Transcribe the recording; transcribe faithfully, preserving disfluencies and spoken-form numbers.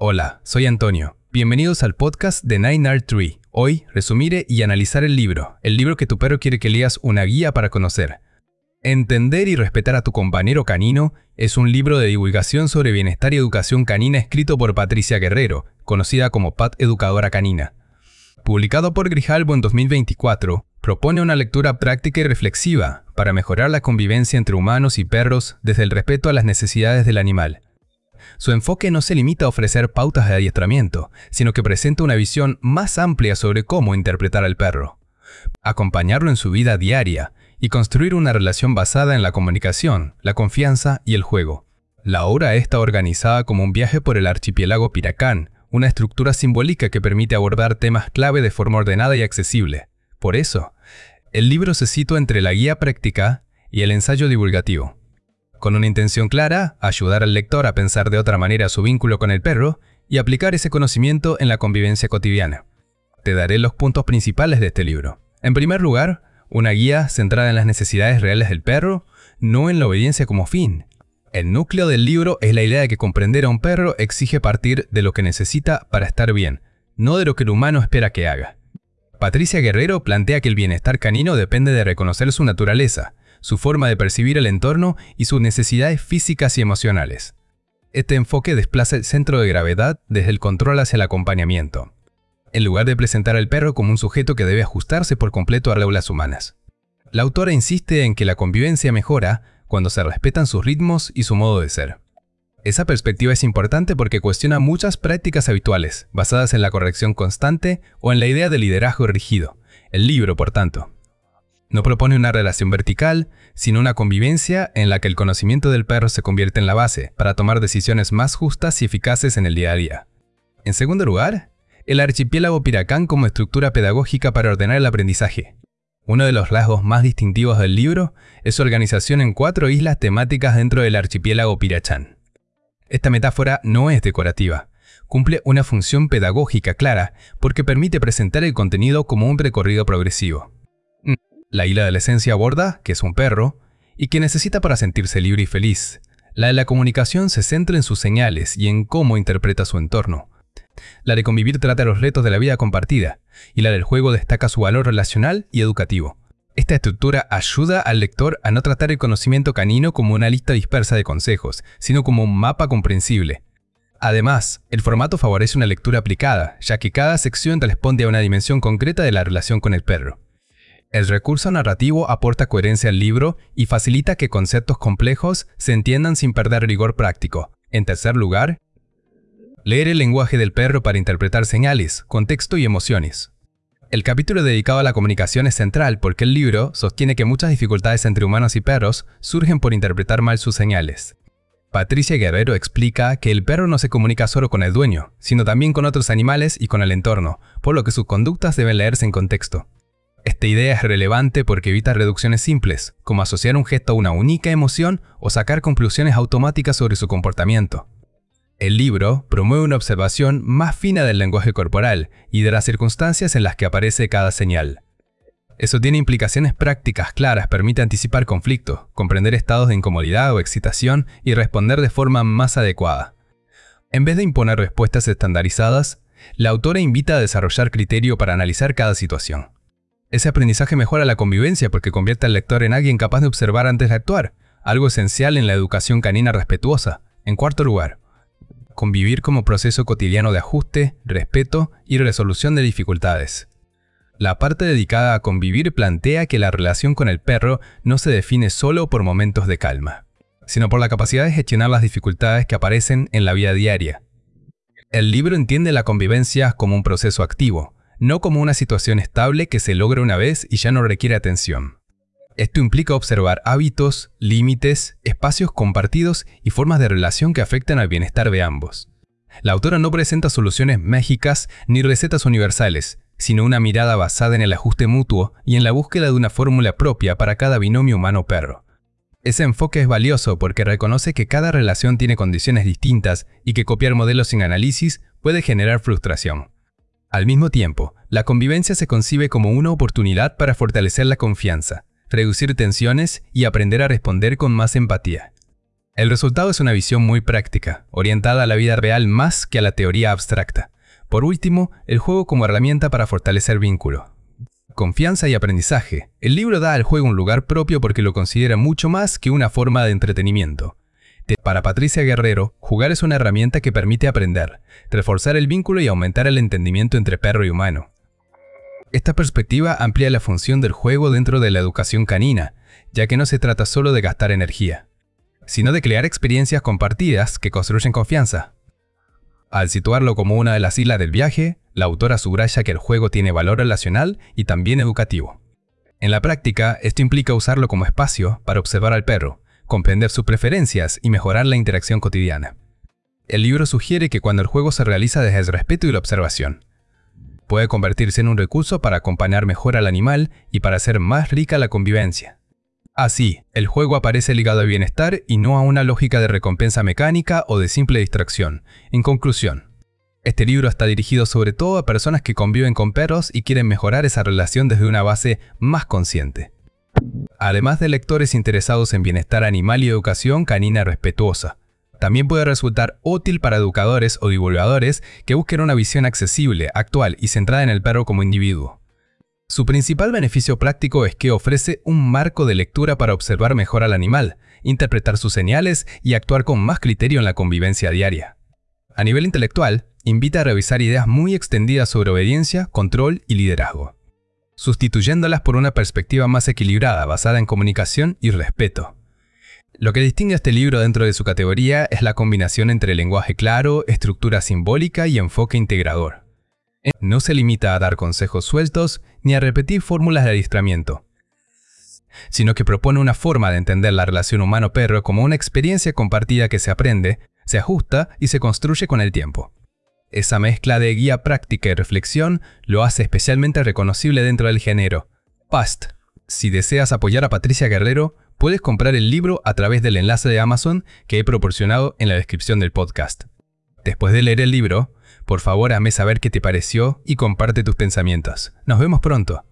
Hola, soy Antonio. Bienvenidos al podcast de Nine Art Tree. Hoy, resumiré y analizar el libro, el libro que tu perro quiere que leas, una guía para conocer. Entender y respetar a tu compañero canino es un libro de divulgación sobre bienestar y educación canina escrito por Patricia Guerrero, conocida como Pat Educadora Canina. Publicado por Grijalbo en dos mil veinticuatro, propone una lectura práctica y reflexiva para mejorar la convivencia entre humanos y perros desde el respeto a las necesidades del animal. Su enfoque no se limita a ofrecer pautas de adiestramiento, sino que presenta una visión más amplia sobre cómo interpretar al perro, acompañarlo en su vida diaria y construir una relación basada en la comunicación, la confianza y el juego. La obra está organizada como un viaje por el archipiélago Piracán, una estructura simbólica que permite abordar temas clave de forma ordenada y accesible. Por eso, el libro se sitúa entre la guía práctica y el ensayo divulgativo. Con una intención clara, ayudar al lector a pensar de otra manera su vínculo con el perro y aplicar ese conocimiento en la convivencia cotidiana. Te daré los puntos principales de este libro. En primer lugar, una guía centrada en las necesidades reales del perro, no en la obediencia como fin. El núcleo del libro es la idea de que comprender a un perro exige partir de lo que necesita para estar bien, no de lo que el humano espera que haga. Patricia Guerrero plantea que el bienestar canino depende de reconocer su naturaleza, su forma de percibir el entorno y sus necesidades físicas y emocionales. Este enfoque desplaza el centro de gravedad desde el control hacia el acompañamiento, en lugar de presentar al perro como un sujeto que debe ajustarse por completo a reglas humanas. La autora insiste en que la convivencia mejora cuando se respetan sus ritmos y su modo de ser. Esa perspectiva es importante porque cuestiona muchas prácticas habituales, basadas en la corrección constante o en la idea de liderazgo rígido. El libro, por tanto, no propone una relación vertical, sino una convivencia en la que el conocimiento del perro se convierte en la base para tomar decisiones más justas y eficaces en el día a día. En segundo lugar, el archipiélago Piracán como estructura pedagógica para ordenar el aprendizaje. Uno de los rasgos más distintivos del libro es su organización en cuatro islas temáticas dentro del archipiélago Pirachán. Esta metáfora no es decorativa, cumple una función pedagógica clara porque permite presentar el contenido como un recorrido progresivo. La isla de la esencia aborda, que es un perro, y que necesita para sentirse libre y feliz. La de la comunicación se centra en sus señales y en cómo interpreta su entorno. La de convivir trata los retos de la vida compartida, y la del juego destaca su valor relacional y educativo. Esta estructura ayuda al lector a no tratar el conocimiento canino como una lista dispersa de consejos, sino como un mapa comprensible. Además, el formato favorece una lectura aplicada, ya que cada sección responde a una dimensión concreta de la relación con el perro. El recurso narrativo aporta coherencia al libro y facilita que conceptos complejos se entiendan sin perder rigor práctico. En tercer lugar, leer el lenguaje del perro para interpretar señales, contexto y emociones. El capítulo dedicado a la comunicación es central porque el libro sostiene que muchas dificultades entre humanos y perros surgen por interpretar mal sus señales. Patricia Guerrero explica que el perro no se comunica solo con el dueño, sino también con otros animales y con el entorno, por lo que sus conductas deben leerse en contexto. Esta idea es relevante porque evita reducciones simples, como asociar un gesto a una única emoción o sacar conclusiones automáticas sobre su comportamiento. El libro promueve una observación más fina del lenguaje corporal y de las circunstancias en las que aparece cada señal. Eso tiene implicaciones prácticas claras, permite anticipar conflictos, comprender estados de incomodidad o excitación y responder de forma más adecuada. En vez de imponer respuestas estandarizadas, la autora invita a desarrollar criterio para analizar cada situación. Ese aprendizaje mejora la convivencia porque convierte al lector en alguien capaz de observar antes de actuar, algo esencial en la educación canina respetuosa. En cuarto lugar, convivir como proceso cotidiano de ajuste, respeto y resolución de dificultades. La parte dedicada a convivir plantea que la relación con el perro no se define solo por momentos de calma, sino por la capacidad de gestionar las dificultades que aparecen en la vida diaria. El libro entiende la convivencia como un proceso activo, no como una situación estable que se logra una vez y ya no requiere atención. Esto implica observar hábitos, límites, espacios compartidos y formas de relación que afectan al bienestar de ambos. La autora no presenta soluciones mágicas ni recetas universales, sino una mirada basada en el ajuste mutuo y en la búsqueda de una fórmula propia para cada binomio humano-perro. Ese enfoque es valioso porque reconoce que cada relación tiene condiciones distintas y que copiar modelos sin análisis puede generar frustración. Al mismo tiempo, la convivencia se concibe como una oportunidad para fortalecer la confianza, reducir tensiones y aprender a responder con más empatía. El resultado es una visión muy práctica, orientada a la vida real más que a la teoría abstracta. Por último, el juego como herramienta para fortalecer vínculo, confianza y aprendizaje. El libro da al juego un lugar propio porque lo considera mucho más que una forma de entretenimiento. Para Patricia Guerrero, jugar es una herramienta que permite aprender, reforzar el vínculo y aumentar el entendimiento entre perro y humano. Esta perspectiva amplía la función del juego dentro de la educación canina, ya que no se trata solo de gastar energía, sino de crear experiencias compartidas que construyen confianza. Al situarlo como una de las islas del viaje, la autora subraya que el juego tiene valor relacional y también educativo. En la práctica, esto implica usarlo como espacio para observar al perro, comprender sus preferencias y mejorar la interacción cotidiana. El libro sugiere que cuando el juego se realiza desde el respeto y la observación, puede convertirse en un recurso para acompañar mejor al animal y para hacer más rica la convivencia. Así, el juego aparece ligado al bienestar y no a una lógica de recompensa mecánica o de simple distracción. En conclusión, este libro está dirigido sobre todo a personas que conviven con perros y quieren mejorar esa relación desde una base más consciente. Además de lectores interesados en bienestar animal y educación canina respetuosa, también puede resultar útil para educadores o divulgadores que busquen una visión accesible, actual y centrada en el perro como individuo. Su principal beneficio práctico es que ofrece un marco de lectura para observar mejor al animal, interpretar sus señales y actuar con más criterio en la convivencia diaria. A nivel intelectual, invita a revisar ideas muy extendidas sobre obediencia, control y liderazgo, sustituyéndolas por una perspectiva más equilibrada basada en comunicación y respeto. Lo que distingue a este libro dentro de su categoría es la combinación entre lenguaje claro, estructura simbólica y enfoque integrador. No se limita a dar consejos sueltos ni a repetir fórmulas de adiestramiento, sino que propone una forma de entender la relación humano-perro como una experiencia compartida que se aprende, se ajusta y se construye con el tiempo. Esa mezcla de guía práctica y reflexión lo hace especialmente reconocible dentro del género. Past. Si deseas apoyar a Patricia Guerrero, puedes comprar el libro a través del enlace de Amazon que he proporcionado en la descripción del podcast. Después de leer el libro, por favor hazme saber qué te pareció y comparte tus pensamientos. Nos vemos pronto.